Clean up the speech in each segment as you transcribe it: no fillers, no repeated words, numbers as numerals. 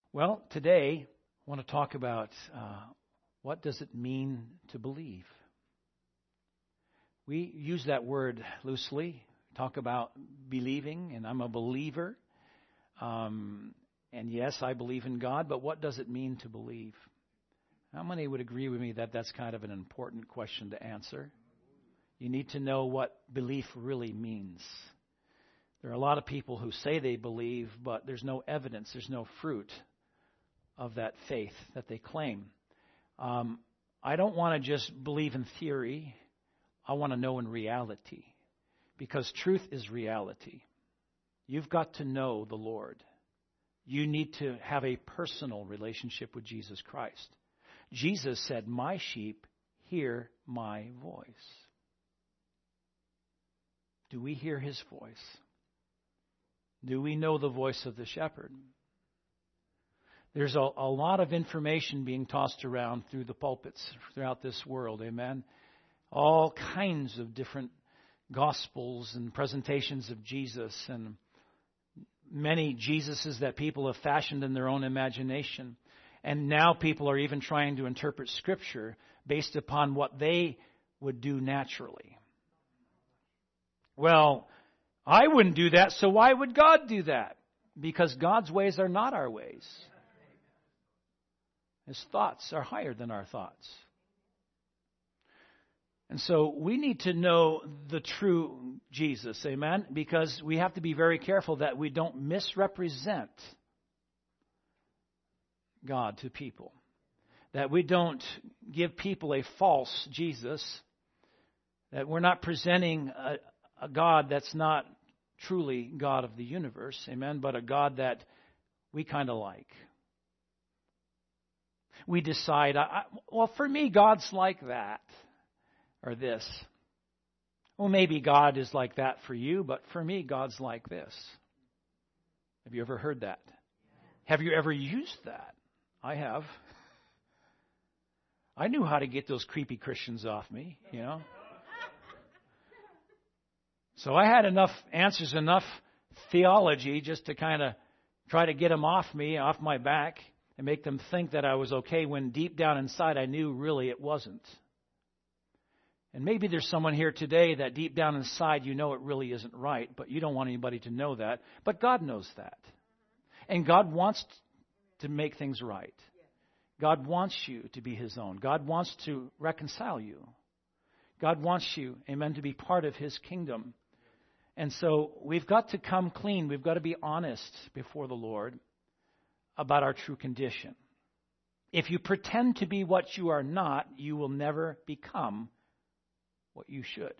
Well, today I want to talk about what does it mean to believe. We use that word loosely, talk about believing, and I'm a believer. And yes, I believe in God, but what does it mean to believe? How many would agree with me that that's kind of an important question to answer? You need to know what belief really means. There are a lot of people who say they believe, but there's no evidence, there's no fruit of that faith that they claim. I don't want to just believe in theory. I want to know in reality, because truth is reality. You've got to know the Lord. You need to have a personal relationship with Jesus Christ. Jesus said, "My sheep hear my voice." Do we hear his voice? Do we know the voice of the shepherd? There's a lot of information being tossed around through the pulpits throughout this world, amen? All kinds of different gospels and presentations of Jesus, and many Jesuses that people have fashioned in their own imagination. And now people are even trying to interpret Scripture based upon what they would do naturally. Well, I wouldn't do that, so why would God do that? Because God's ways are not our ways. His thoughts are higher than our thoughts. And so we need to know the true Jesus, amen? Because we have to be very careful that we don't misrepresent God to people. That we don't give people a false Jesus. That we're not presenting a God that's not truly God of the universe, amen? But a God that we kind of like. We decide, well, for me, God's like that or this. Well, maybe God is like that for you, but for me, God's like this. Have you ever heard that? Have you ever used that? I have. I knew how to get those creepy Christians off me, you know. So I had enough answers, enough theology just to kind of try to get them off me, off my back, and make them think that I was okay when deep down inside I knew really it wasn't. And maybe there's someone here today that deep down inside you know it really isn't right, but you don't want anybody to know that. But God knows that. And God wants to make things right. God wants you to be His own. God wants to reconcile you. God wants you, amen, to be part of His kingdom. And so we've got to come clean. We've got to be honest before the Lord about our true condition. If you pretend to be what you are not, you will never become what you should.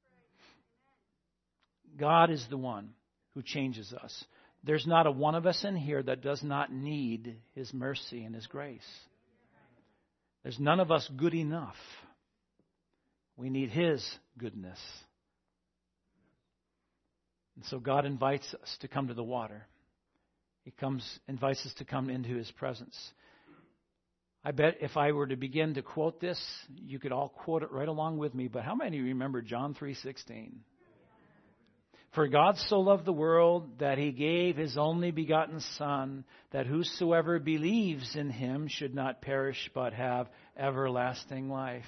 God is the one who changes us. There's not a one of us in here that does not need His mercy and His grace. There's none of us good enough. We need His goodness. And so God invites us to come to the water. He invites us to come into His presence. I bet if I were to begin to quote this, you could all quote it right along with me. But how many remember John 3:16? For God so loved the world that He gave His only begotten Son, that whosoever believes in Him should not perish but have everlasting life.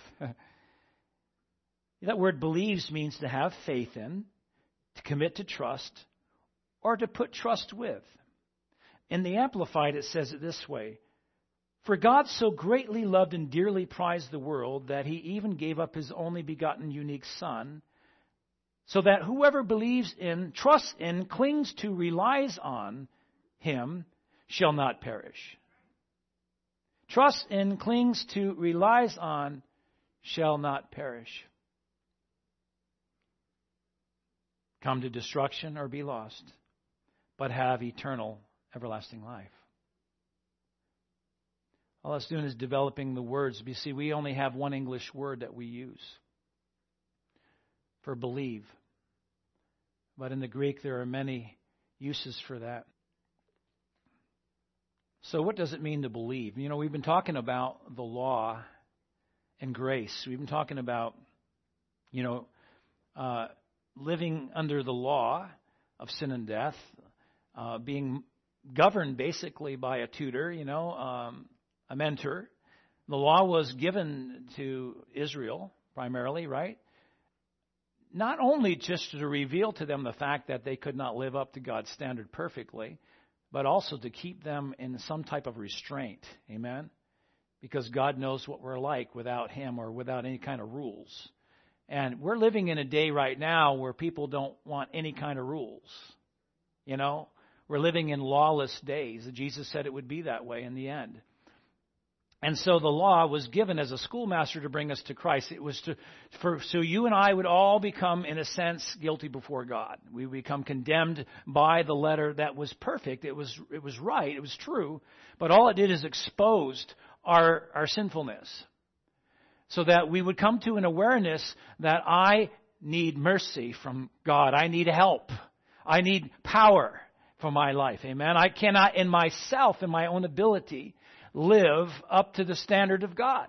That word believes means to have faith in, to commit to trust, or to put trust with. In the Amplified, it says it this way: For God so greatly loved and dearly prized the world that He even gave up His only begotten unique Son, so that whoever believes in, trusts in, clings to, relies on Him shall not perish. Trusts in, clings to, relies on, shall not perish. Come to destruction or be lost, but have eternal, everlasting life. All it's doing is developing the words. You see, we only have one English word that we use for believe. But in the Greek, there are many uses for that. So what does it mean to believe? You know, we've been talking about the law and grace. We've been talking about, living under the law of sin and death, being governed basically by a tutor, a mentor. The law was given to Israel primarily, right? Not only just to reveal to them the fact that they could not live up to God's standard perfectly, but also to keep them in some type of restraint. Amen? Because God knows what we're like without Him or without any kind of rules. And we're living in a day right now where people don't want any kind of rules. We're living in lawless days. Jesus said it would be that way in the end. And so the law was given as a schoolmaster to bring us to Christ. It was so you and I would all become, in a sense, guilty before God. We become condemned by the letter that was perfect. It was right. It was true. But all it did is exposed our sinfulness, so that we would come to an awareness that I need mercy from God. I need help. I need power for my life. Amen. I cannot in myself, in my own ability, live up to the standard of God.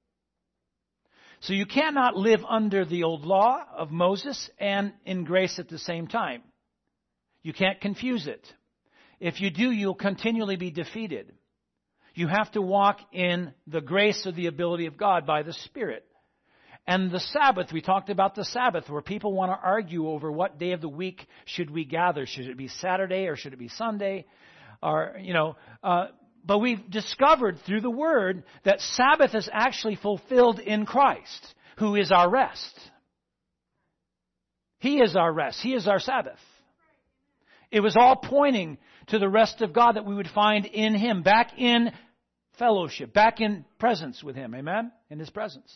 So you cannot live under the old law of Moses and in grace at the same time. You can't confuse it. If you do, you'll continually be defeated. You have to walk in the grace or the ability of God by the Spirit. And the Sabbath, we talked about the Sabbath, where people want to argue over what day of the week should we gather. Should it be Saturday or should it be Sunday? But we've discovered through the Word that Sabbath is actually fulfilled in Christ, who is our rest. He is our rest. He is our Sabbath. It was all pointing to the rest of God that we would find in Him, back in fellowship, back in presence with Him. Amen? In His presence.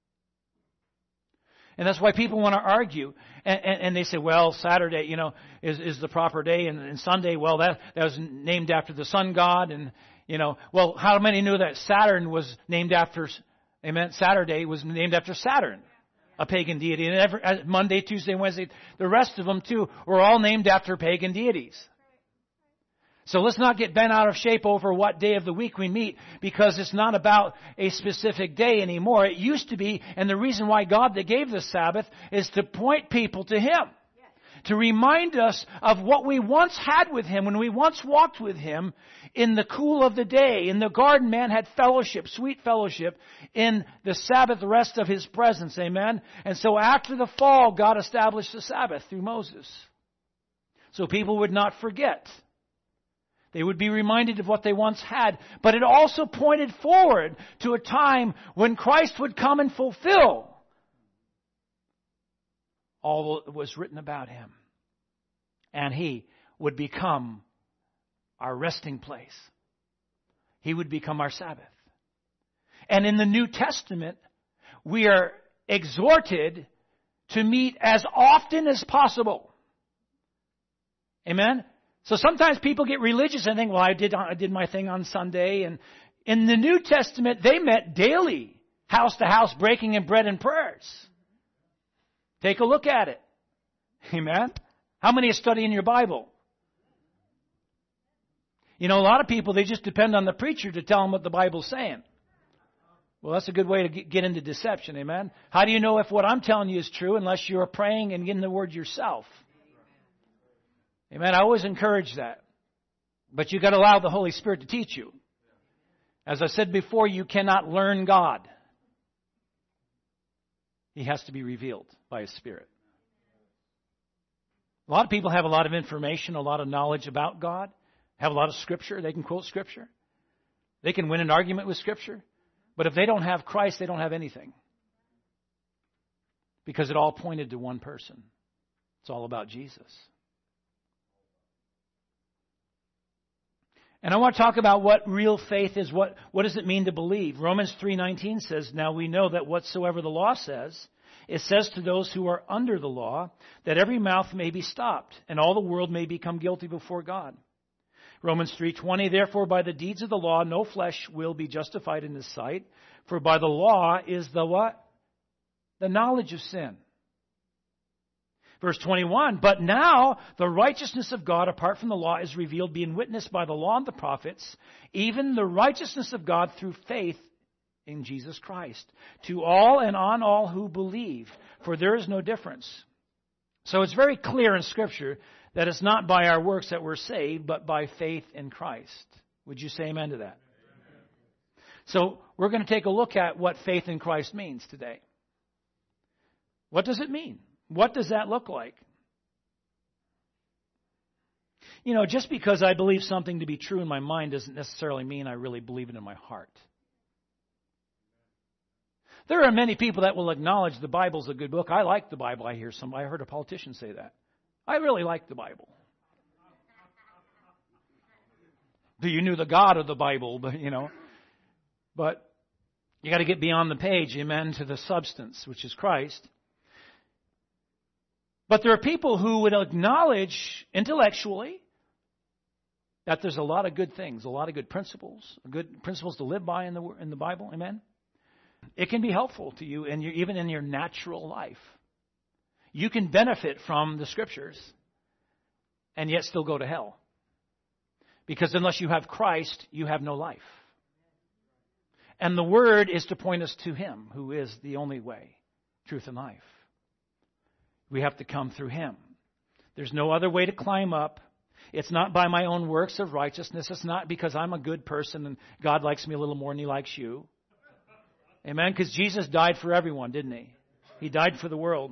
And that's why people want to argue. And they say, well, Saturday, is the proper day. And Sunday, well, that was named after the sun god. And, well, how many knew that Saturn was named after, amen, Saturday was named after Saturn, a pagan deity. And Monday, Tuesday, Wednesday, the rest of them too, were all named after pagan deities. So let's not get bent out of shape over what day of the week we meet, because it's not about a specific day anymore. It used to be, and the reason why God that gave the Sabbath is to point people to Him. To remind us of what we once had with Him, when we once walked with Him in the cool of the day. In the garden, man had fellowship, sweet fellowship, in the Sabbath rest of His presence. Amen? And so after the fall, God established the Sabbath through Moses. So people would not forget. They would be reminded of what they once had. But it also pointed forward to a time when Christ would come and fulfill all that was written about Him. And He would become our resting place. He would become our Sabbath. And in the New Testament, we are exhorted to meet as often as possible. Amen? So sometimes people get religious and think, well, I did my thing on Sunday. And in the New Testament, they met daily, house to house, breaking in bread and prayers. Take a look at it. Amen? How many are studying your Bible? A lot of people, they just depend on the preacher to tell them what the Bible's saying. Well, that's a good way to get into deception. Amen? How do you know if what I'm telling you is true unless you're praying and getting the Word yourself? Amen. I always encourage that. But you've got to allow the Holy Spirit to teach you. As I said before, you cannot learn God. He has to be revealed by His Spirit. A lot of people have a lot of information, a lot of knowledge about God, have a lot of Scripture. They can quote Scripture. They can win an argument with Scripture. But if they don't have Christ, they don't have anything. Because it all pointed to one person. It's all about Jesus. And I want to talk about what real faith is. What does it mean to believe? Romans 3:19 says, now we know that whatsoever the law says, it says to those who are under the law, that every mouth may be stopped, and all the world may become guilty before God. Romans 3:20, therefore by the deeds of the law no flesh will be justified in His sight, for by the law is the what? The knowledge of sin. Verse 21, but now the righteousness of God apart from the law is revealed, being witnessed by the law and the prophets, even the righteousness of God through faith in Jesus Christ, to all and on all who believe, for there is no difference. So it's very clear in Scripture That it's not by our works that we're saved, but by faith in Christ. Would you say amen to that? So we're going to take a look at what faith in Christ means today. What does it mean? What does that look like? You know, just because I believe something to be true in my mind doesn't necessarily mean I really believe it in my heart. There are many people that will acknowledge the Bible's a good book. I like the Bible. I heard a politician say that. I really like the Bible. You knew the God of the Bible, but But you got to get beyond the page, amen, to the substance, which is Christ. But there are people who would acknowledge intellectually that there's a lot of good things, a lot of good principles to live by in the Bible, amen. It can be helpful to you, even in your natural life. You can benefit from the Scriptures and yet still go to hell. Because unless you have Christ, you have no life. And the Word is to point us to Him, who is the only way, truth, and life. We have to come through Him. There's no other way to climb up. It's not by my own works of righteousness. It's not because I'm a good person and God likes me a little more than He likes you. Amen? Because Jesus died for everyone, didn't He? He died for the world.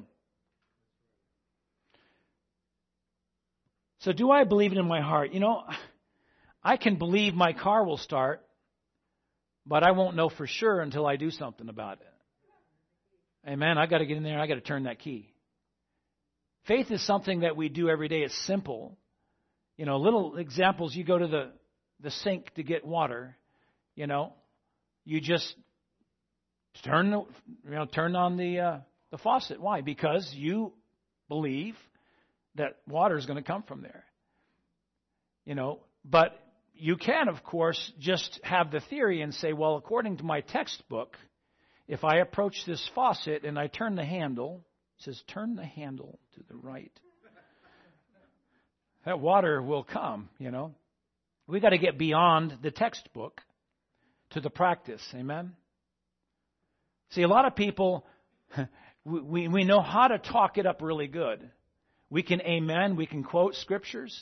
So do I believe it in my heart? I can believe my car will start, but I won't know for sure until I do something about it. Amen? I got to get in there. I got to turn that key. Faith is something that we do every day. It's simple. Little examples. You go to the sink to get water. You just turn on the faucet. Why? Because you believe that water is going to come from there. But you can, of course, just have the theory and say, well, according to my textbook, if I approach this faucet and I turn the handle, it says turn the handle to the right, that water will come, We got to get beyond the textbook to the practice. Amen? See, a lot of people, we know how to talk it up really good. We can amen, we can quote scriptures.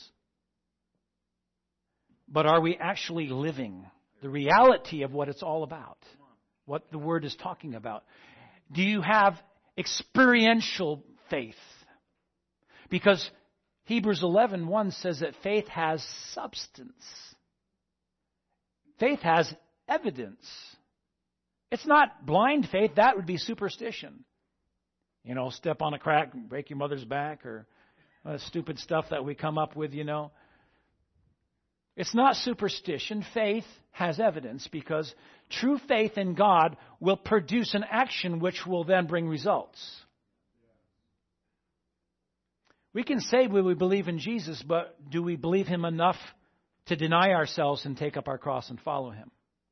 But are we actually living the reality of what it's all about? What the Word is talking about? Do you have experiential faith? Because Hebrews 11:1 says that faith has substance. Faith has evidence. It's not blind faith. That would be superstition. Step on a crack and break your mother's back, or stupid stuff that we come up with, It's not superstition. Faith has evidence, because true faith in God will produce an action which will then bring results. We can say we believe in Jesus, but do we believe Him enough to deny ourselves and take up our cross and follow Him?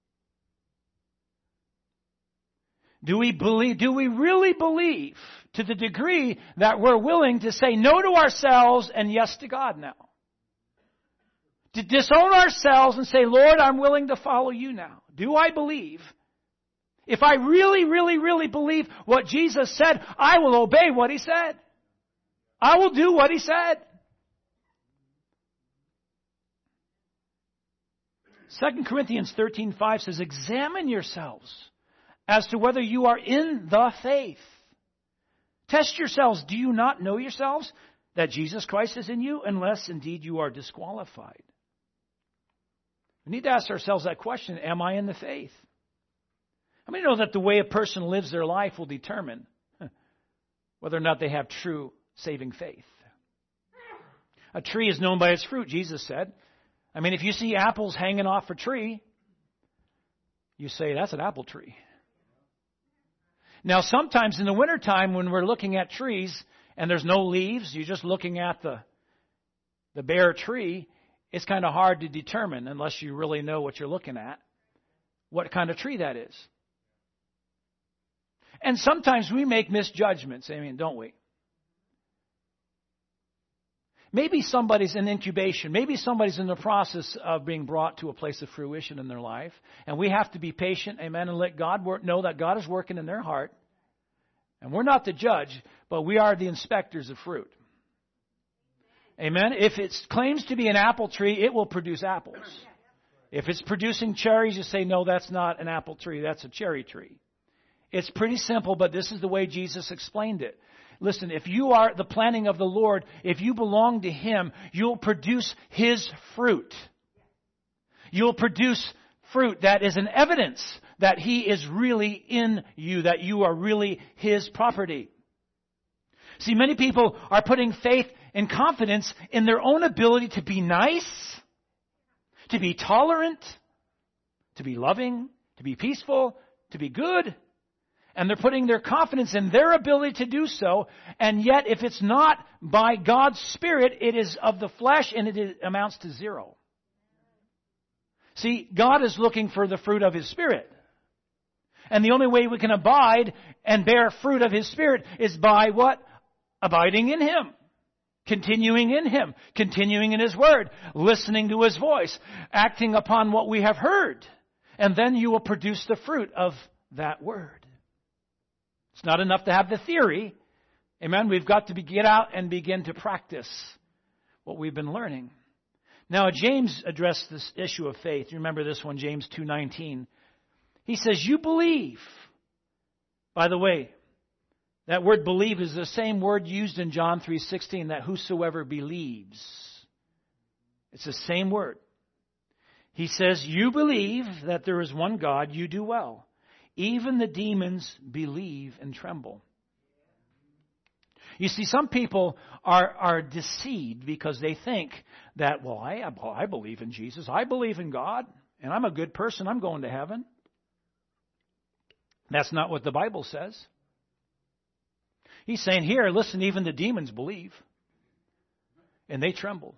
Do we really believe to the degree that we're willing to say no to ourselves and yes to God now? To disown ourselves and say, Lord, I'm willing to follow you now. Do I believe? If I really, really, really believe what Jesus said, I will obey what He said. I will do what He said. 2 Corinthians 13:5 says, examine yourselves as to whether you are in the faith. Test yourselves. Do you not know yourselves that Jesus Christ is in you, unless indeed you are disqualified? We need to ask ourselves that question, am I in the faith? How many know that the way a person lives their life will determine whether or not they have true saving faith? A tree is known by its fruit, Jesus said. If you see apples hanging off a tree, you say, that's an apple tree. Now, sometimes in the wintertime when we're looking at trees and there's no leaves, you're just looking at the bare tree, it's kind of hard to determine, unless you really know what you're looking at, what kind of tree that is. And sometimes we make misjudgments, don't we? Maybe somebody's in incubation. Maybe somebody's in the process of being brought to a place of fruition in their life. And we have to be patient, amen, and let God know that God is working in their heart. And we're not the judge, but we are the inspectors of fruit. Amen? If it claims to be an apple tree, it will produce apples. If it's producing cherries, you say, no, that's not an apple tree, that's a cherry tree. It's pretty simple, but this is the way Jesus explained it. Listen, if you are the planting of the Lord, if you belong to Him, you'll produce His fruit. You'll produce fruit that is an evidence that He is really in you, that you are really His property. See, many people are putting faith and confidence in their own ability to be nice, to be tolerant, to be loving, to be peaceful, to be good. And they're putting their confidence in their ability to do so. And yet, if it's not by God's Spirit, it is of the flesh and it amounts to zero. See, God is looking for the fruit of His Spirit. And the only way we can abide and bear fruit of His Spirit is by what? Abiding in Him. Continuing in Him. Continuing in His Word. Listening to His voice. Acting upon what we have heard. And then you will produce the fruit of that Word. It's not enough to have the theory. Amen. We've got to get out and begin to practice what we've been learning. Now, James addressed this issue of faith. You remember this one, James 2:19. He says, you believe. By the way, that word believe is the same word used in John 3:16, that whosoever believes. It's the same word. He says, you believe that there is one God, you do well. Even the demons believe and tremble. You see, some people are deceived because they think that, well, I believe in Jesus. I believe in God. And I'm a good person. I'm going to heaven. That's not what the Bible says. He's saying here, listen, even the demons believe. And they tremble.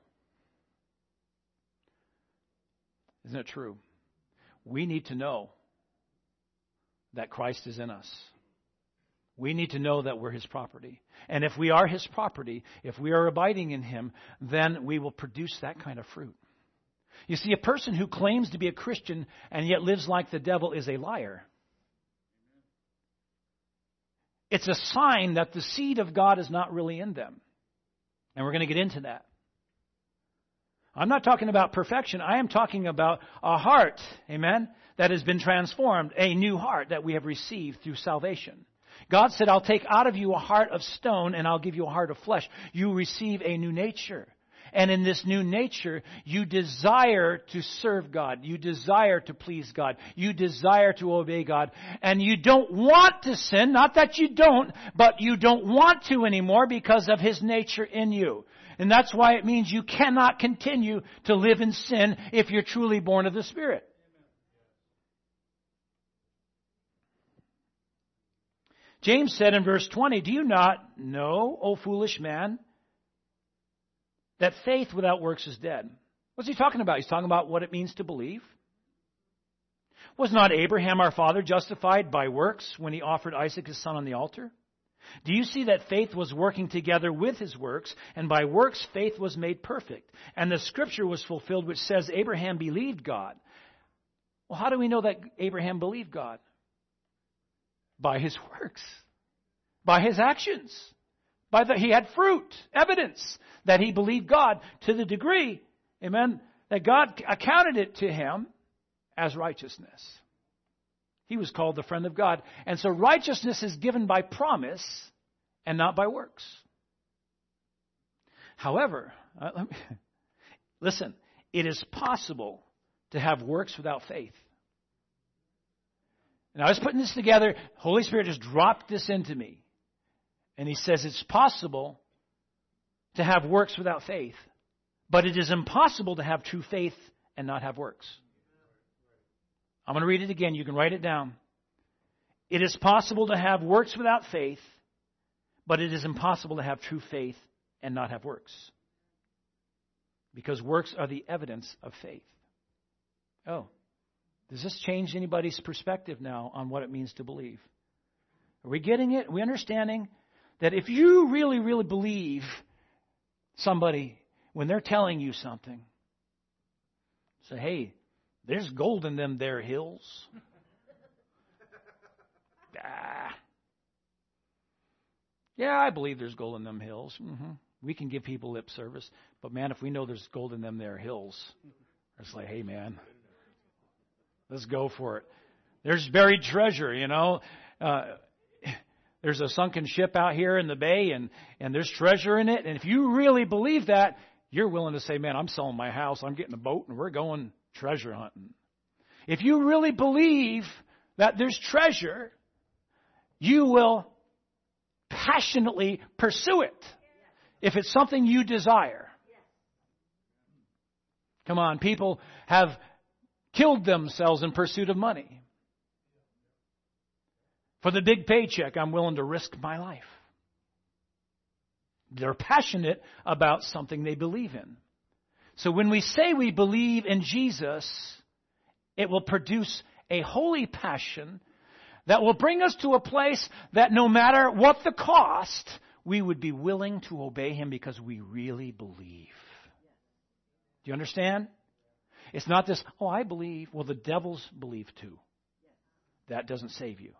Isn't it true? We need to know that Christ is in us. We need to know that we're His property. And if we are His property, if we are abiding in Him, then we will produce that kind of fruit. You see, a person who claims to be a Christian and yet lives like the devil is a liar. It's a sign that the seed of God is not really in them. And we're going to get into that. I'm not talking about perfection. I am talking about a heart, amen, that has been transformed, a new heart that we have received through salvation. God said, I'll take out of you a heart of stone and I'll give you a heart of flesh. You receive a new nature. And in this new nature, you desire to serve God. You desire to please God. You desire to obey God. And you don't want to sin. Not that you don't, but you don't want to anymore because of His nature in you. And that's why it means you cannot continue to live in sin if you're truly born of the Spirit. James said in verse 20, do you not know, O foolish man, that faith without works is dead? What's he talking about? He's talking about what it means to believe. Was not Abraham our father justified by works when he offered Isaac his son on the altar? Do you see that faith was working together with his works, and by works faith was made perfect? And the scripture was fulfilled which says Abraham believed God. Well, how do we know that Abraham believed God? By his works, by his actions, he had fruit, evidence that he believed God to the degree, amen, that God accounted it to him as righteousness. He was called the friend of God. And so righteousness is given by promise and not by works. However, listen, it is possible to have works without faith. And I was putting this together. Holy Spirit just dropped this into me. And He says it's possible to have works without faith. But it is impossible to have true faith and not have works. I'm going to read it again. You can write it down. It is possible to have works without faith, but it is impossible to have true faith and not have works. Because works are the evidence of faith. Oh, does this change anybody's perspective now on what it means to believe? Are we getting it? Are we understanding that if you really, really believe somebody when they're telling you something, say, hey, there's gold in them there hills. Yeah, I believe there's gold in them hills. We can give people lip service, but man, if we know there's gold in them there hills, it's like, hey man, let's go for it. There's buried treasure, you know. There's a sunken ship out here in the bay, and there's treasure in it. And if you really believe that, you're willing to say, man, I'm selling my house, I'm getting a boat, and we're going treasure hunting. If you really believe that there's treasure, you will passionately pursue it if it's something you desire. Come on, people have killed themselves in pursuit of money. For the big paycheck, I'm willing to risk my life. They're passionate about something they believe in. So when we say we believe in Jesus, it will produce a holy passion that will bring us to a place that no matter what the cost, we would be willing to obey Him because we really believe. Do you understand? It's not this, oh, I believe. Well, the devils believe too. That doesn't save you.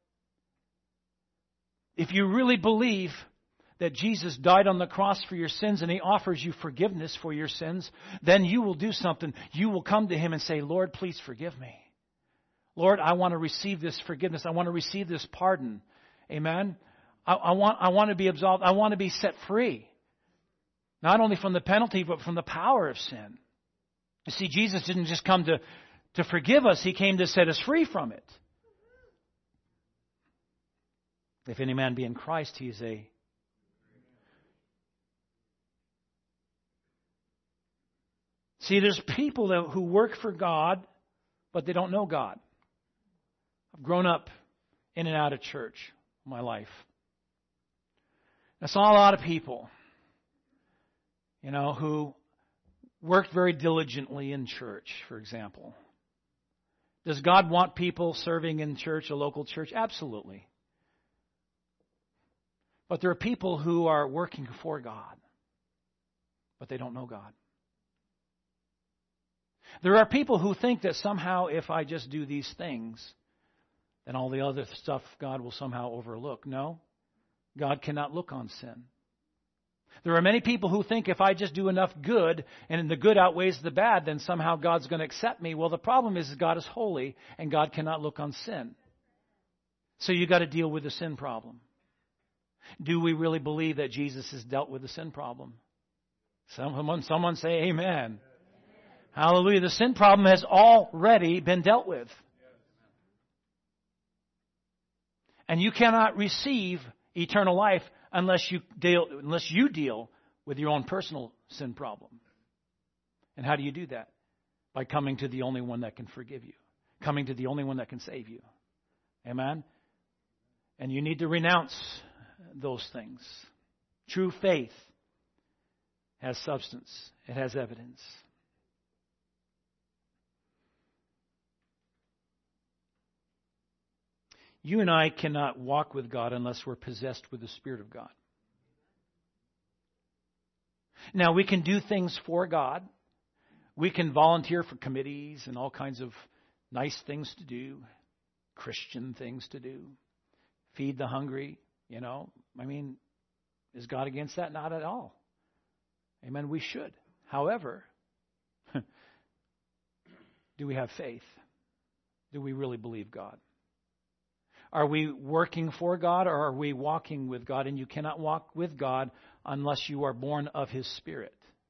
If you really believe that Jesus died on the cross for your sins and He offers you forgiveness for your sins, then you will do something. You will come to Him and say, Lord, please forgive me. Lord, I want to receive this forgiveness. I want to receive this pardon. Amen? I want to be absolved. I want to be set free. Not only from the penalty, but from the power of sin. You see, Jesus didn't just come to forgive us. He came to set us free from it. If any man be in Christ, he is a... See, there's people who work for God, but they don't know God. I've grown up in and out of church my life. I saw a lot of people, who worked very diligently in church, for example. Does God want people serving in church, a local church? Absolutely. But there are people who are working for God, but they don't know God. There are people who think that somehow if I just do these things, then all the other stuff God will somehow overlook. No, God cannot look on sin. There are many people who think if I just do enough good and the good outweighs the bad, then somehow God's going to accept me. Well, the problem is God is holy and God cannot look on sin. So you've got to deal with the sin problem. Do we really believe that Jesus has dealt with the sin problem? Someone say amen. Hallelujah. The sin problem has already been dealt with. And you cannot receive eternal life unless you deal with your own personal sin problem. And how do you do that? By coming to the only one that can forgive you. Coming to the only one that can save you. Amen? And you need to renounce those things. True faith has substance. It has evidence. You and I cannot walk with God unless we're possessed with the Spirit of God. Now, we can do things for God. We can volunteer for committees and all kinds of nice things to do, Christian things to do, feed the hungry, is God against that? Not at all. Amen, we should. However, do we have faith? Do we really believe God? Are we working for God or are we walking with God? And you cannot walk with God unless you are born of His Spirit.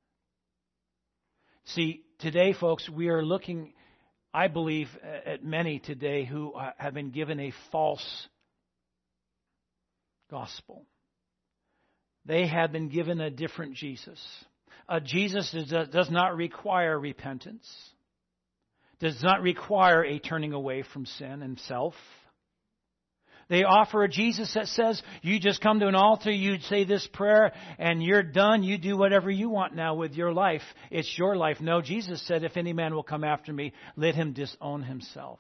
See, today, folks, we are looking, I believe, at many today who have been given a false gospel. They have been given a different Jesus. A Jesus that does not require repentance, does not require a turning away from sin and self. They offer a Jesus that says, you just come to an altar, you say this prayer, and you're done. You do whatever you want now with your life. It's your life. No, Jesus said, if any man will come after me, let him disown himself.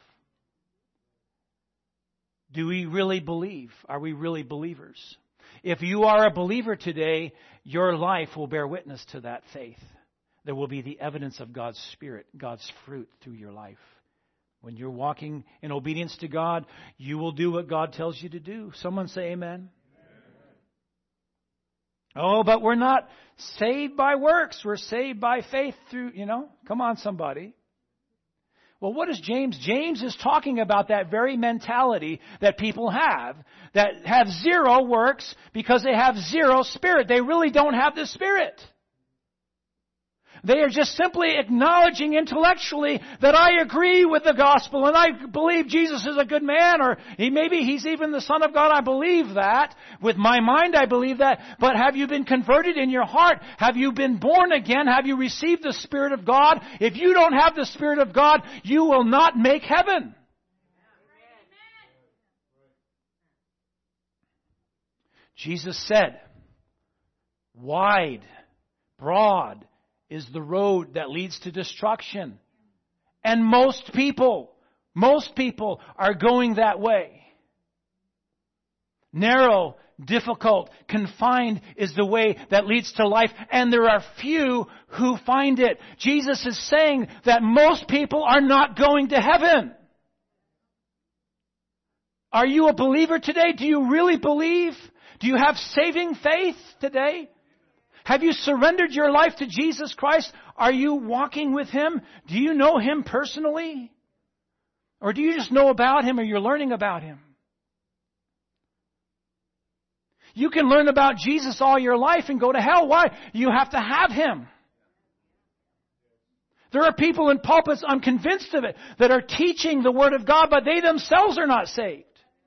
Do we really believe? Are we really believers? If you are a believer today, your life will bear witness to that faith. There will be the evidence of God's Spirit, God's fruit through your life. When you're walking in obedience to God, you will do what God tells you to do. Someone say amen. Oh, but we're not saved by works. We're saved by faith through, come on, somebody. Well, what is James? James is talking about that very mentality that people have, that have zero works because they have zero Spirit. They really don't have the Spirit. They are just simply acknowledging intellectually that I agree with the gospel and I believe Jesus is a good man, or maybe He's even the Son of God. I believe that. With my mind I believe that. But have you been converted in your heart? Have you been born again? Have you received the Spirit of God? If you don't have the Spirit of God, you will not make heaven. Jesus said, wide, broad is the road that leads to destruction. And most people are going that way. Narrow, difficult, confined is the way that leads to life, and there are few who find it. Jesus is saying that most people are not going to heaven. Are you a believer today? Do you really believe? Do you have saving faith today? Have you surrendered your life to Jesus Christ? Are you walking with Him? Do you know Him personally? Or do you just know about Him, or you're learning about Him? You can learn about Jesus all your life and go to hell. Why? You have to have Him. There are people in pulpits, I'm convinced of it, that are teaching the Word of God, but they themselves are not saved.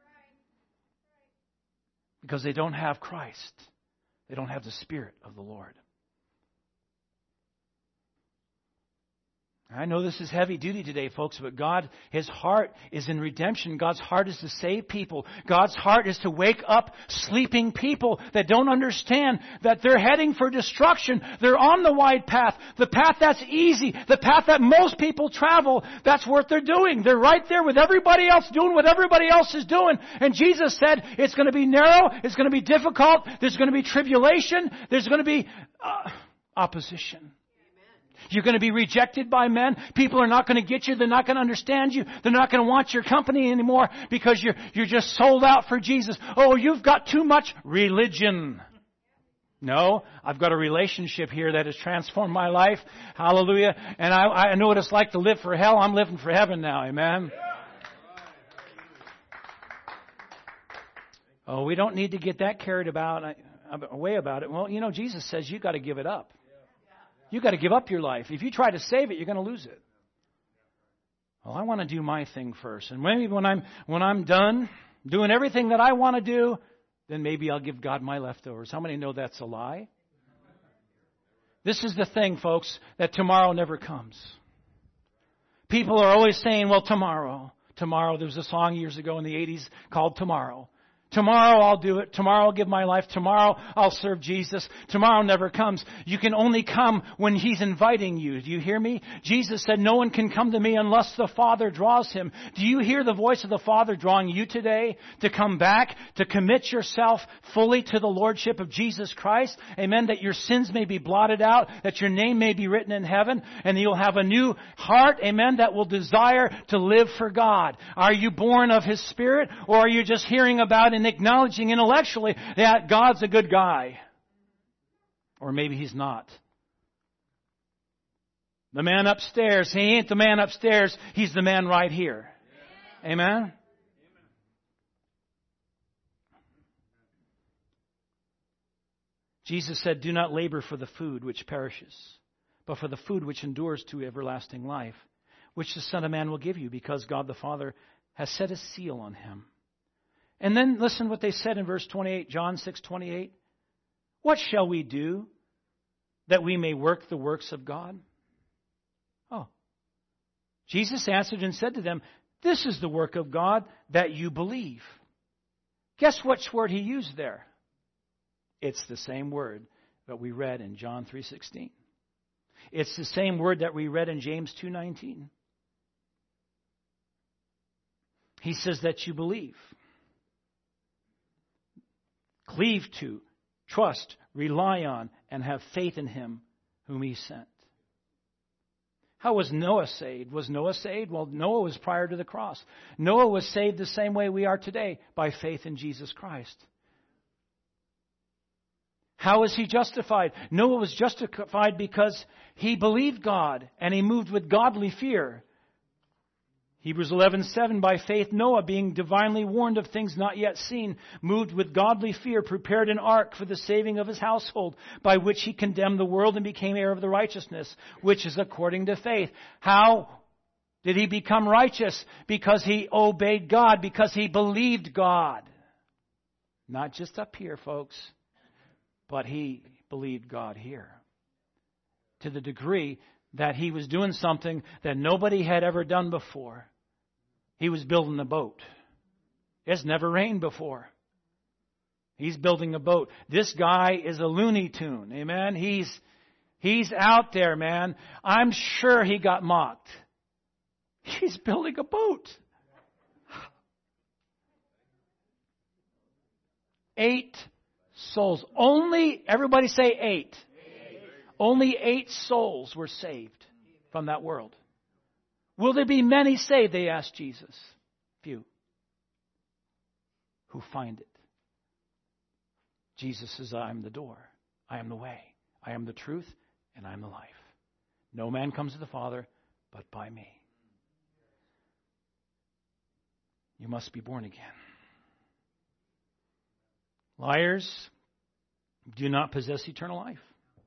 Because they don't have Christ. They don't have the Spirit of the Lord. I know this is heavy duty today, folks, but God, His heart is in redemption. God's heart is to save people. God's heart is to wake up sleeping people that don't understand that they're heading for destruction. They're on the wide path, the path that's easy, the path that most people travel. That's what they're doing. They're right there with everybody else doing what everybody else is doing. And Jesus said it's going to be narrow, it's going to be difficult, there's going to be tribulation, there's going to be opposition. You're going to be rejected by men. People are not going to get you. They're not going to understand you. They're not going to want your company anymore because you're just sold out for Jesus. Oh, you've got too much religion. No, I've got a relationship here that has transformed my life. Hallelujah. And I know what it's like to live for hell. I'm living for heaven now. Amen. Oh, we don't need to get that carried away about it. Well, Jesus says you've got to give it up. You've got to give up your life. If you try to save it, you're going to lose it. Well, I want to do my thing first. And maybe when I'm done doing everything that I want to do, then maybe I'll give God my leftovers. How many know that's a lie? This is the thing, folks, that tomorrow never comes. People are always saying, well, tomorrow. There was a song years ago in the 80s called Tomorrow. Tomorrow I'll do it. Tomorrow I'll give my life. Tomorrow I'll serve Jesus. Tomorrow never comes. You can only come when He's inviting you. Do you hear me? Jesus said, no one can come to me unless the Father draws him. Do you hear the voice of the Father drawing you today to come back, to commit yourself fully to the Lordship of Jesus Christ? Amen. That your sins may be blotted out, that your name may be written in heaven, and you'll have a new heart, amen, that will desire to live for God. Are you born of His Spirit, or are you just hearing about and acknowledging intellectually that God's a good guy? Or maybe He's not. The man upstairs, He ain't the man upstairs. He's the man right here. Amen? Jesus said, do not labor for the food which perishes, but for the food which endures to everlasting life, which the Son of Man will give you, because God the Father has set a seal on Him. And then listen what they said in verse 28, John 6:28. What shall we do that we may work the works of God? Oh. Jesus answered and said to them, this is the work of God, that you believe. Guess which word He used there? It's the same word that we read in John 3:16. It's the same word that we read in James 2:19. He says that you believe. Cleave to, trust, rely on, and have faith in Him whom He sent. How was Noah saved? Was Noah saved? Well, Noah was prior to the cross. Noah was saved the same way we are today, by faith in Jesus Christ. How is he justified? Noah was justified because he believed God and he moved with godly fear. Hebrews 11:7, by faith Noah, being divinely warned of things not yet seen, moved with godly fear, prepared an ark for the saving of his household, by which he condemned the world and became heir of the righteousness, which is according to faith. How did he become righteous? Because he obeyed God, because he believed God. Not just up here, folks, but he believed God here. To the degree that he was doing something that nobody had ever done before. He was building a boat. It's never rained before. He's building a boat. This guy is a Looney Tune. Amen? He's out there, man. I'm sure he got mocked. He's building a boat. 8 souls. Only, everybody say 8. Only 8 souls were saved from that world. Will there be many saved, they asked Jesus. Few. Who find it. Jesus says, I am the door. I am the way. I am the truth. And I am the life. No man comes to the Father but by me. You must be born again. Liars do not possess eternal life.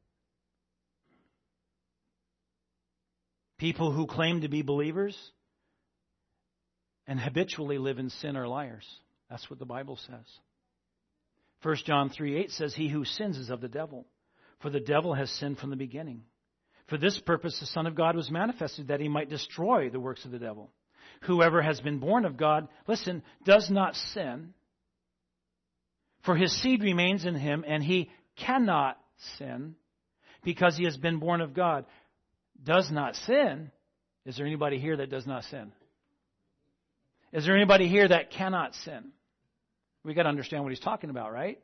People who claim to be believers and habitually live in sin are liars. That's what the Bible says. 1 John 3:8 says, he who sins is of the devil, for the devil has sinned from the beginning. For this purpose the Son of God was manifested, that he might destroy the works of the devil. Whoever has been born of God, listen, does not sin, for his seed remains in him, and he cannot sin because he has been born of God. Does not sin. Is there anybody here that does not sin? Is there anybody here that cannot sin? We got to understand what he's talking about, right?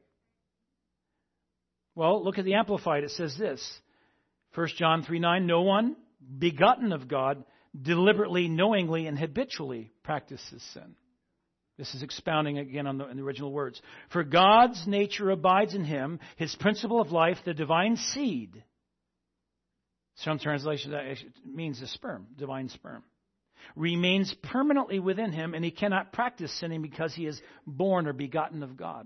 Well, look at the Amplified. It says this. 1 John 3:9, no one begotten of God deliberately, knowingly, and habitually practices sin. This is expounding again on in the original words. For God's nature abides in him, his principle of life, the divine seed. Some translations that means the sperm, divine sperm. Remains permanently within him, and he cannot practice sinning because he is born or begotten of God.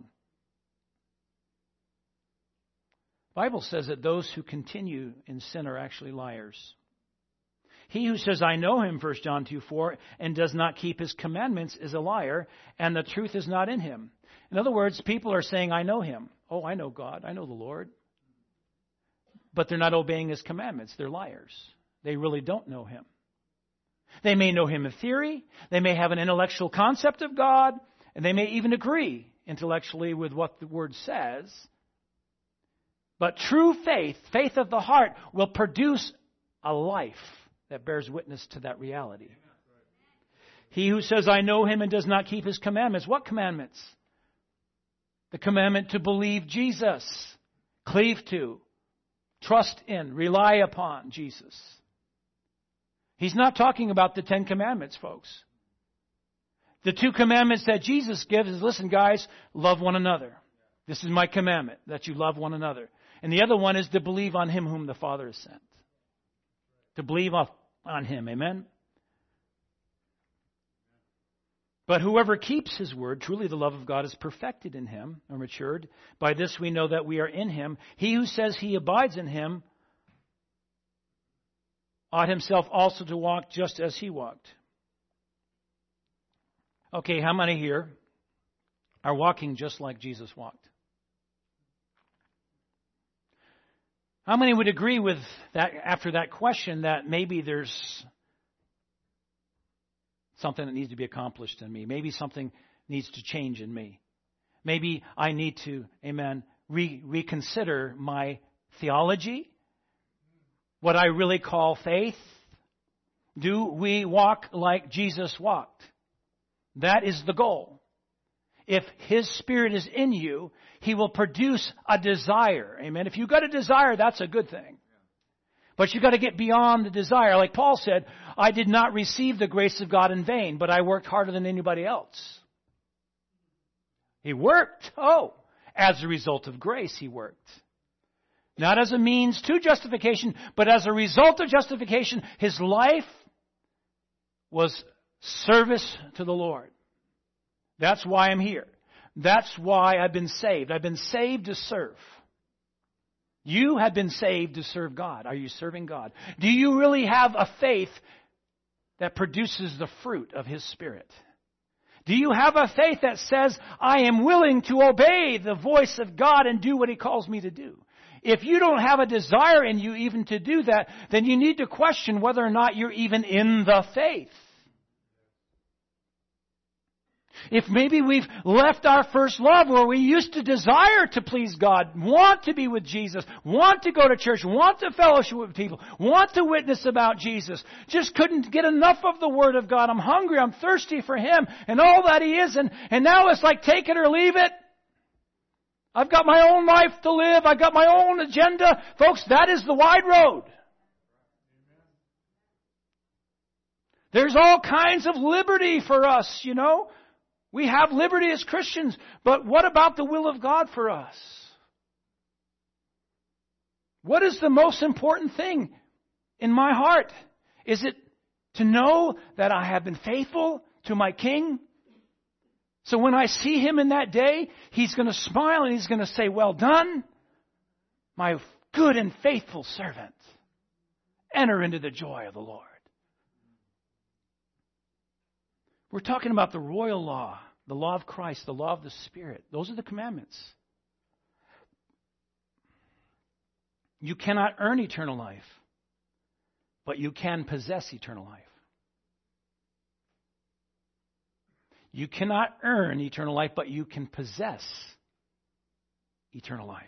The Bible says that those who continue in sin are actually liars. He who says, I know him, 1 John 2:4, and does not keep his commandments is a liar, and the truth is not in him. In other words, people are saying, I know him. Oh, I know God. I know the Lord. But they're not obeying his commandments. They're liars. They really don't know him. They may know him in theory. They may have an intellectual concept of God. And they may even agree intellectually with what the Word says. But true faith, faith of the heart, will produce a life that bears witness to that reality. He who says, I know him and does not keep his commandments. What commandments? The commandment to believe Jesus, cleave to, trust in, rely upon Jesus. He's not talking about the 10 commandments, folks. The 2 commandments that Jesus gives is, listen, guys, love one another. This is my commandment, that you love one another. And the other one is to believe on him whom the Father has sent. To believe on him, amen? But whoever keeps his word, truly the love of God is perfected in him, or matured. By this we know that we are in him. He who says he abides in him ought himself also to walk just as he walked. Okay, how many here are walking just like Jesus walked? How many would agree with that after that question that maybe there's something that needs to be accomplished in me? Maybe something needs to change in me. Maybe I need to, amen, reconsider my theology, what I really call faith. Do we walk like Jesus walked? That is the goal. If his Spirit is in you, he will produce a desire. Amen. If you've got a desire, that's a good thing. But you've got to get beyond the desire. Like Paul said, I did not receive the grace of God in vain, but I worked harder than anybody else. He worked. Oh, as a result of grace, he worked. Not as a means to justification, but as a result of justification, his life was service to the Lord. That's why I'm here. That's why I've been saved. I've been saved to serve. You have been saved to serve God. Are you serving God? Do you really have a faith that produces the fruit of His Spirit? Do you have a faith that says, I am willing to obey the voice of God and do what He calls me to do? If you don't have a desire in you even to do that, then you need to question whether or not you're even in the faith. If maybe we've left our first love where we used to desire to please God, want to be with Jesus, want to go to church, want to fellowship with people, want to witness about Jesus, just couldn't get enough of the Word of God. I'm hungry, I'm thirsty for Him and all that He is. And now it's like take it or leave it. I've got my own life to live. I've got my own agenda. Folks, that is the wide road. There's all kinds of liberty for us, you know. We have liberty as Christians, but what about the will of God for us? What is the most important thing in my heart? Is it to know that I have been faithful to my King? So when I see Him in that day, He's going to smile and He's going to say, well done, my good and faithful servant. Enter into the joy of the Lord. We're talking about the royal law, the law of Christ, the law of the Spirit. Those are the commandments. You cannot earn eternal life, but you can possess eternal life. You cannot earn eternal life, but you can possess eternal life.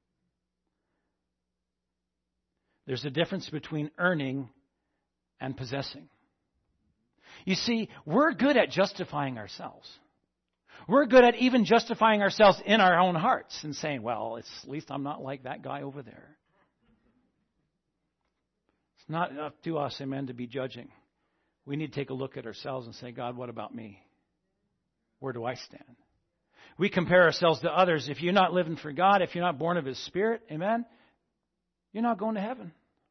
There's a difference between earning and possessing. You see, we're good at justifying ourselves. We're good at even justifying ourselves in our own hearts and saying, well, at least I'm not like that guy over there. It's not up to us, amen, to be judging. We need to take a look at ourselves and say, God, what about me? Where do I stand? We compare ourselves to others. If you're not living for God, if you're not born of His Spirit, amen, you're not going to heaven.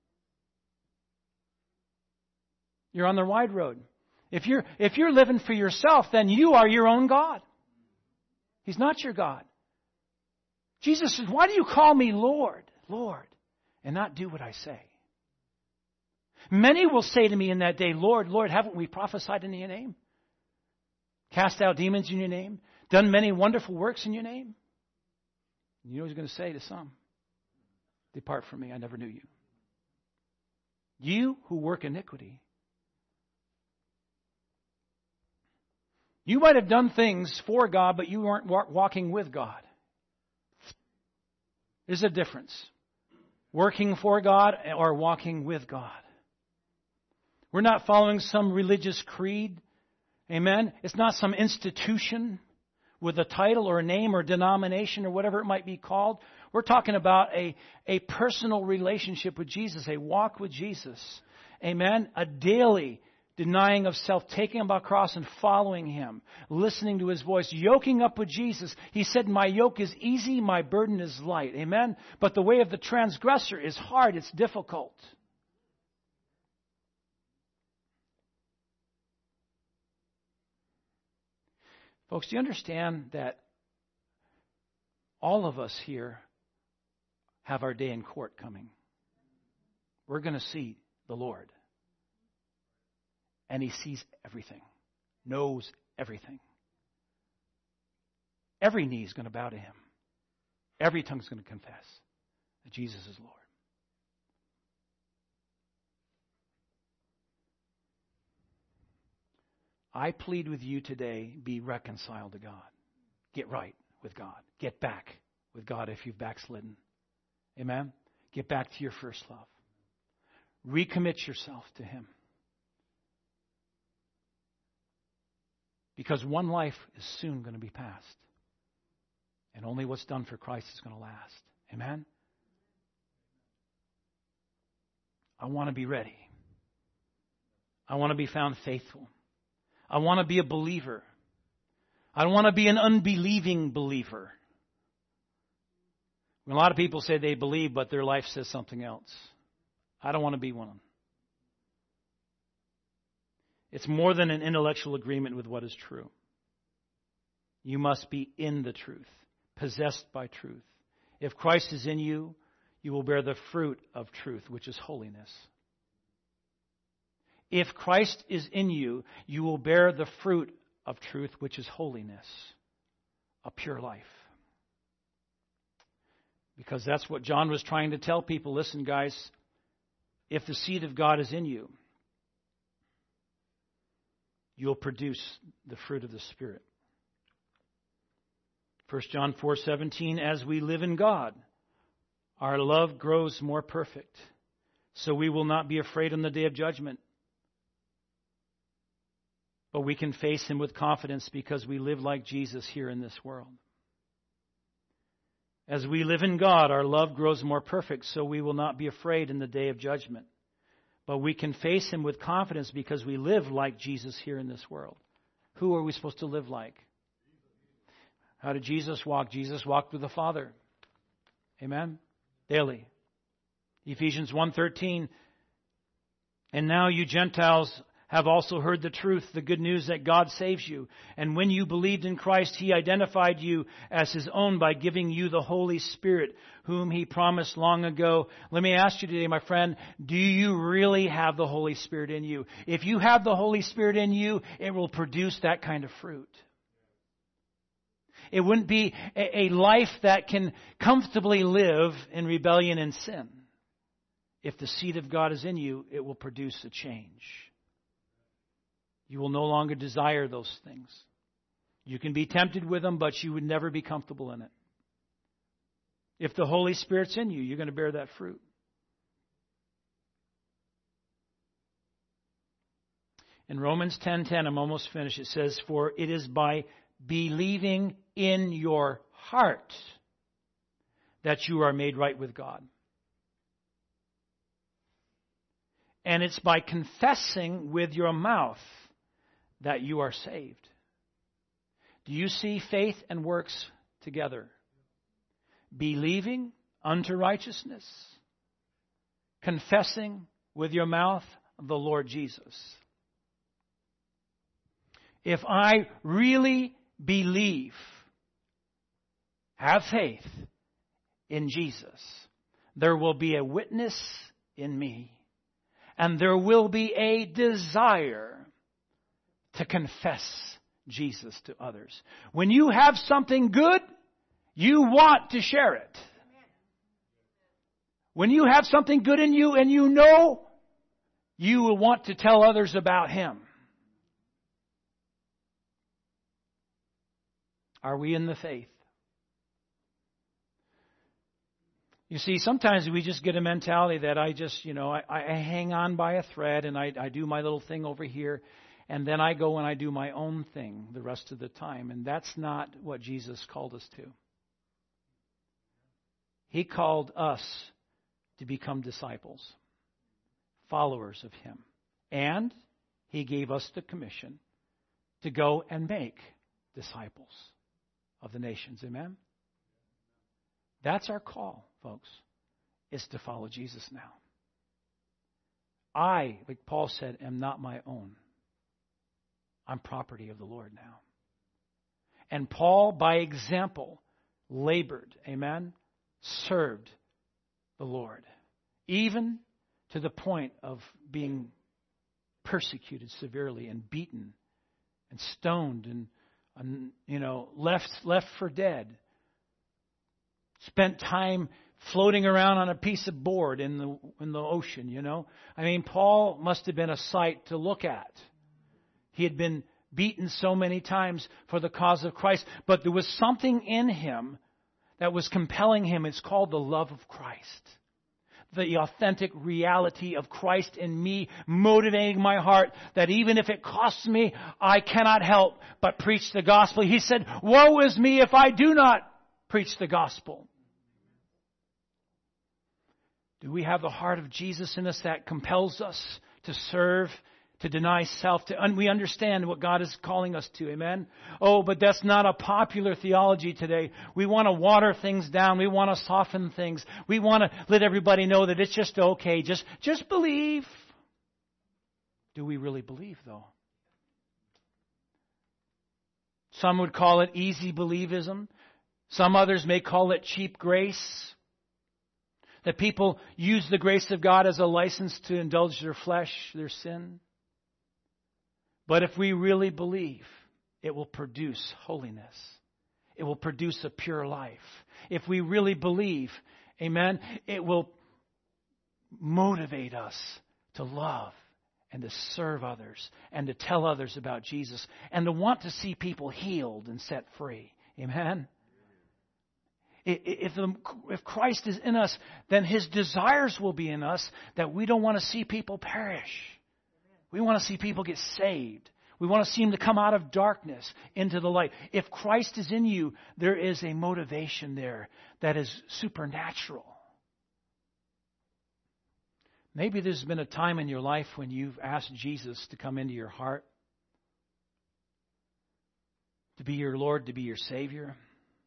You're on the wide road. If you're living for yourself, then you are your own God. He's not your God. Jesus says, why do you call me Lord, Lord, and not do what I say? Many will say to me in that day, Lord, Lord, haven't we prophesied in your name? Cast out demons in your name? Done many wonderful works in your name? You know what He's going to say to some? Depart from me, I never knew you. You who work iniquity. You might have done things for God, but you weren't walking with God. There's a difference. Working for God or walking with God. We're not following some religious creed. Amen? It's not some institution with a title or a name or denomination or whatever it might be called. We're talking about a personal relationship with Jesus, a walk with Jesus. Amen? A daily denying of self, taking up our cross and following Him, listening to His voice, yoking up with Jesus. He said, my yoke is easy, my burden is light. Amen? But the way of the transgressor is hard, it's difficult. Folks, do you understand that all of us here have our day in court coming? We're going to see the Lord. And He sees everything, knows everything. Every knee is going to bow to Him. Every tongue is going to confess that Jesus is Lord. I plead with you today, be reconciled to God. Get right with God. Get back with God if you've backslidden. Amen? Get back to your first love. Recommit yourself to Him. Because one life is soon going to be past. And only what's done for Christ is going to last. Amen? I want to be ready. I want to be found faithful. I want to be a believer. I don't want to be an unbelieving believer. When a lot of people say they believe, but their life says something else. I don't want to be one of them. It's more than an intellectual agreement with what is true. You must be in the truth, possessed by truth. If Christ is in you, you will bear the fruit of truth, which is holiness. If Christ is in you, you will bear the fruit of truth, which is holiness, a pure life. Because that's what John was trying to tell people. Listen, guys, if the seed of God is in you, you'll produce the fruit of the Spirit. 1 John 4:17, as we live in God, our love grows more perfect, so we will not be afraid on the day of judgment. But we can face Him with confidence because we live like Jesus here in this world. As we live in God, our love grows more perfect, so we will not be afraid in the day of judgment. But we can face Him with confidence because we live like Jesus here in this world. Who are we supposed to live like? How did Jesus walk? Jesus walked with the Father. Amen? Daily. Ephesians 1:13. And now you Gentiles have also heard the truth, the good news that God saves you. And when you believed in Christ, He identified you as His own by giving you the Holy Spirit, whom He promised long ago. Let me ask you today, my friend, do you really have the Holy Spirit in you? If you have the Holy Spirit in you, it will produce that kind of fruit. It wouldn't be a life that can comfortably live in rebellion and sin. If the seed of God is in you, it will produce a change. You will no longer desire those things. You can be tempted with them, but you would never be comfortable in it. If the Holy Spirit's in you, you're going to bear that fruit. In Romans 10:10, I'm almost finished. It says, for it is by believing in your heart that you are made right with God. And it's by confessing with your mouth that you are saved. Do you see faith and works together? Believing unto righteousness. Confessing with your mouth the Lord Jesus. If I really believe, have faith in Jesus, there will be a witness in me. And there will be a desire to confess Jesus to others. When you have something good, you want to share it. When you have something good in you and you know, you will want to tell others about Him. Are we in the faith? You see, sometimes we just get a mentality that I just, I hang on by a thread and I do my little thing over here. And then I go and I do my own thing the rest of the time. And that's not what Jesus called us to. He called us to become disciples, followers of Him. And He gave us the commission to go and make disciples of the nations. Amen? That's our call, folks, is to follow Jesus now. I, like Paul said, am not my own. I'm property of the Lord now. And Paul, by example, labored, amen, served the Lord, even to the point of being persecuted severely and beaten and stoned and left for dead. Spent time floating around on a piece of board in the ocean, I mean, Paul must have been a sight to look at. He had been beaten so many times for the cause of Christ, but there was something in him that was compelling him. It's called the love of Christ. The authentic reality of Christ in me motivating my heart that even if it costs me, I cannot help but preach the gospel. He said, woe is me if I do not preach the gospel. Do we have the heart of Jesus in us that compels us to serve, to deny self. We understand what God is calling us to. Amen? Oh, but that's not a popular theology today. We want to water things down. We want to soften things. We want to let everybody know that it's just okay. Just believe. Do we really believe, though? Some would call it easy believism. Some others may call it cheap grace. That people use the grace of God as a license to indulge their flesh, their sin. But if we really believe, it will produce holiness. It will produce a pure life. If we really believe, amen, it will motivate us to love and to serve others and to tell others about Jesus and to want to see people healed and set free. Amen? If Christ is in us, then His desires will be in us that we don't want to see people perish. We want to see people get saved. We want to see them to come out of darkness into the light. If Christ is in you, there is a motivation there that is supernatural. Maybe there's been a time in your life when you've asked Jesus to come into your heart, to be your Lord, to be your Savior.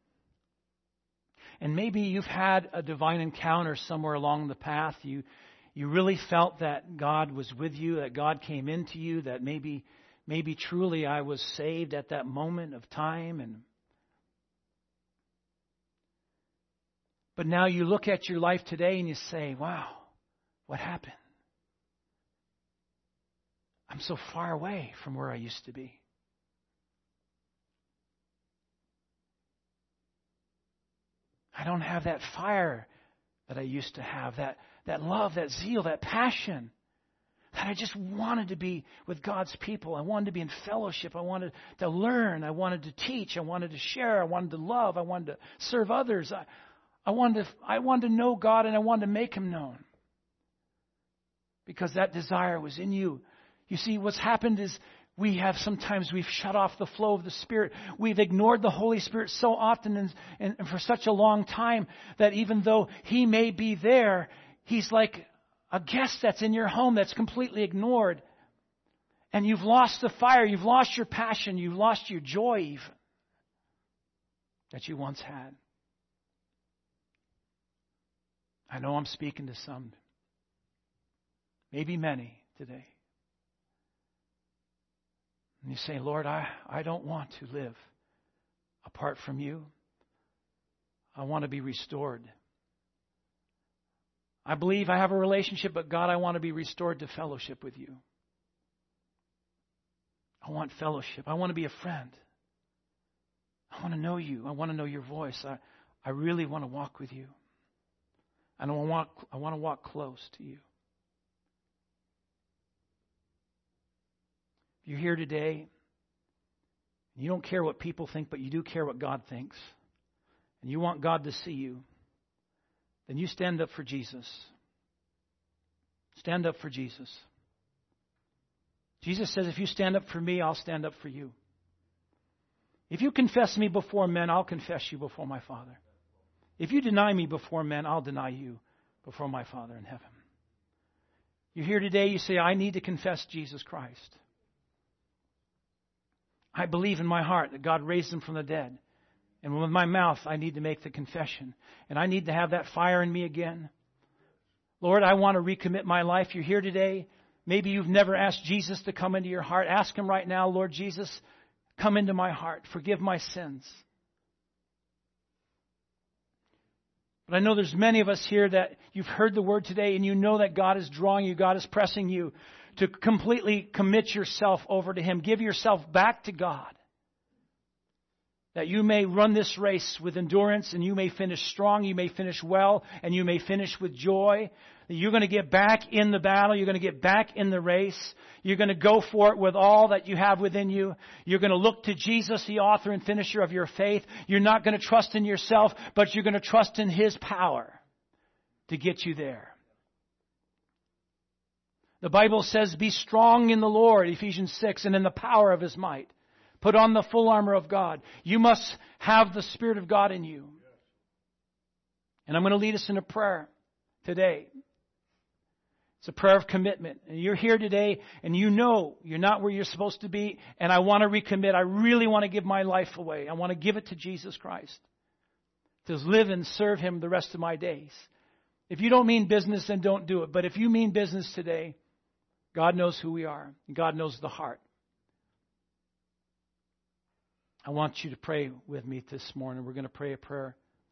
And maybe you've had a divine encounter somewhere along the path. You really felt that God was with you, that God came into you, that maybe truly I was saved at that moment of time. But now you look at your life today and you say, wow, what happened? I'm so far away from where I used to be. I don't have that fire that I used to have, that love, that zeal, that passion, that I just wanted to be with God's people. I wanted to be in fellowship. I wanted to learn. I wanted to teach. I wanted to share. I wanted to love. I wanted to serve others. I wanted to know God, and I wanted to make Him known. Because that desire was in you. You see, what's happened is we've shut off the flow of the Spirit. We've ignored the Holy Spirit so often and for such a long time that even though He may be there, He's like a guest that's in your home that's completely ignored. And you've lost the fire. You've lost your passion. You've lost your joy even that you once had. I know I'm speaking to some, maybe many today. And you say, Lord, I don't want to live apart from you. I want to be restored. I believe I have a relationship, but God, I want to be restored to fellowship with you. I want fellowship. I want to be a friend. I want to know you. I want to know your voice. I really want to walk with you. And I want to walk close to you. If you're here today, and you don't care what people think, but you do care what God thinks, and you want God to see you, then you stand up for Jesus. Stand up for Jesus. Jesus says, if you stand up for me, I'll stand up for you. If you confess me before men, I'll confess you before my Father. If you deny me before men, I'll deny you before my Father in heaven. You're here today, you say, I need to confess Jesus Christ. I believe in my heart that God raised Him from the dead. And with my mouth, I need to make the confession. And I need to have that fire in me again. Lord, I want to recommit my life. You're here today. Maybe you've never asked Jesus to come into your heart. Ask Him right now, Lord Jesus, come into my heart. Forgive my sins. But I know there's many of us here that you've heard the word today and you know that God is drawing you, God is pressing you to completely commit yourself over to Him. Give yourself back to God. That you may run this race with endurance and you may finish strong, you may finish well, and you may finish with joy. That you're going to get back in the battle, you're going to get back in the race. You're going to go for it with all that you have within you. You're going to look to Jesus, the author and finisher of your faith. You're not going to trust in yourself, but you're going to trust in His power to get you there. The Bible says, be strong in the Lord, Ephesians 6, and in the power of His might. Put on the full armor of God. You must have the Spirit of God in you. And I'm going to lead us in a prayer today. It's a prayer of commitment. And you're here today and you know you're not where you're supposed to be, and I want to recommit. I really want to give my life away. I want to give it to Jesus Christ to live and serve Him the rest of my days. If you don't mean business, then don't do it. But if you mean business today, God knows who we are. And God knows the heart. I want you to pray with me this morning. We're going to pray a prayer.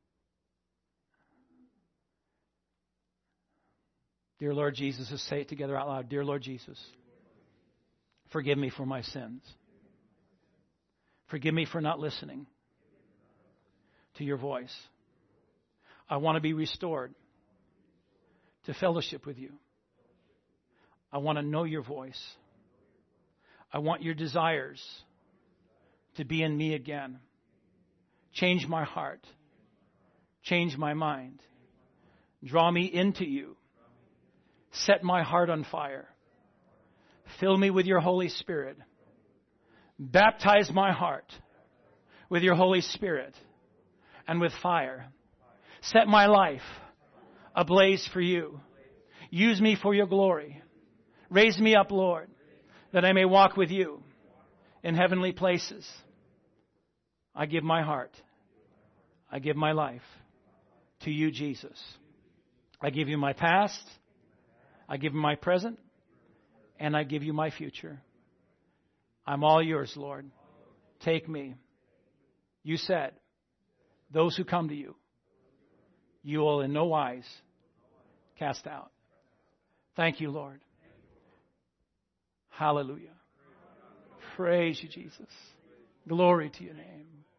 Dear Lord Jesus, let's say it together out loud. Dear Lord Jesus, forgive me for my sins. Forgive me for not listening to your voice. I want to be restored to fellowship with you. I want to know your voice. I want your desires to be in me again. Change my heart. Change my mind. Draw me into you. Set my heart on fire. Fill me with your Holy Spirit. Baptize my heart with your Holy Spirit and with fire. Set my life ablaze for you. Use me for your glory. Raise me up, Lord, that I may walk with you in heavenly places. I give my heart. I give my life to you, Jesus. I give you my past. I give you my present. And I give you my future. I'm all yours, Lord. Take me. You said, those who come to you, you will in no wise cast out. Thank you, Lord. Hallelujah. Praise you, Jesus. Glory to your name.